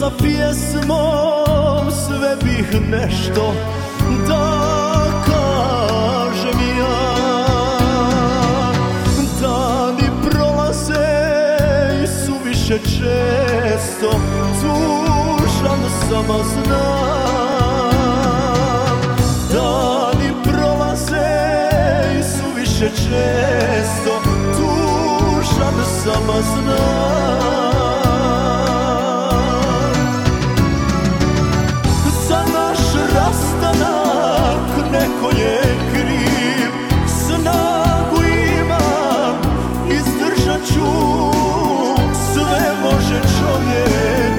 sa pjesmom, sve bih nešto da kažem ja. Dani prolaze i suviše često, tužan sam, a znam. Dani prolaze i suviše često, tužan sam, a znam. Neko je kriv, snagu imam, izdržat ću, sve može čovjek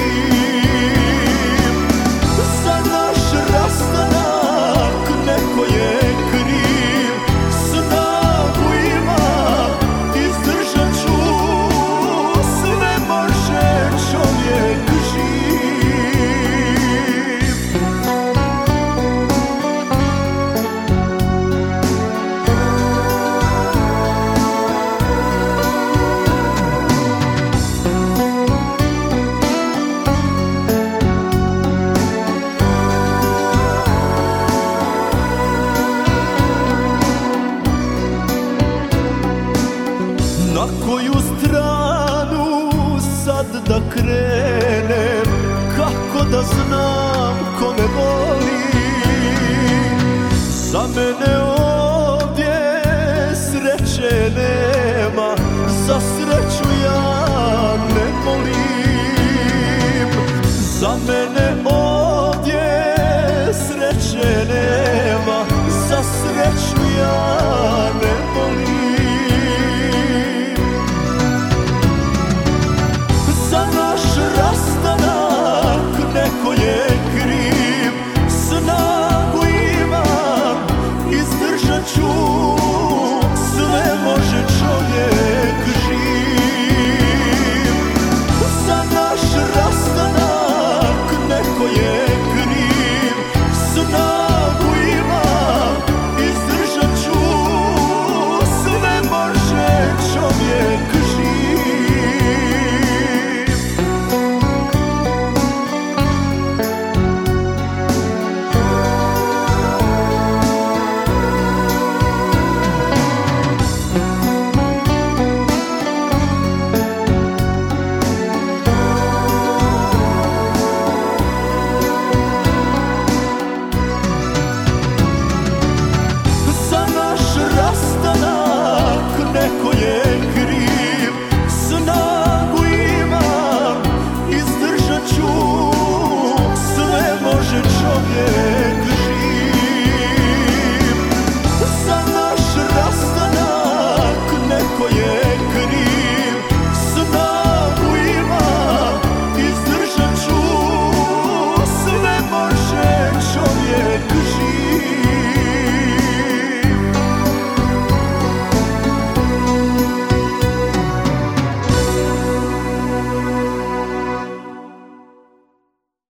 živ. Za naš rastanak neko je kriv, snagu imam, izdržat ću, sve može čovjek živ. Na koju stranu sad da krenem, kako da znam ko me voli? Za mene ovdje sreće nema, za sreću ja ne molim. Za mene ovdje sreće nema, za sreću ja ne molim. Neko je kriv, snagu imam, izdržat ću, sve može čovjek živ. Za naš rastanak neko je kriv, snagu imam, izdržat ću, sve može čovjek živ. Neko je kriv, snagu imam, izdržat ću, sve može čovjek.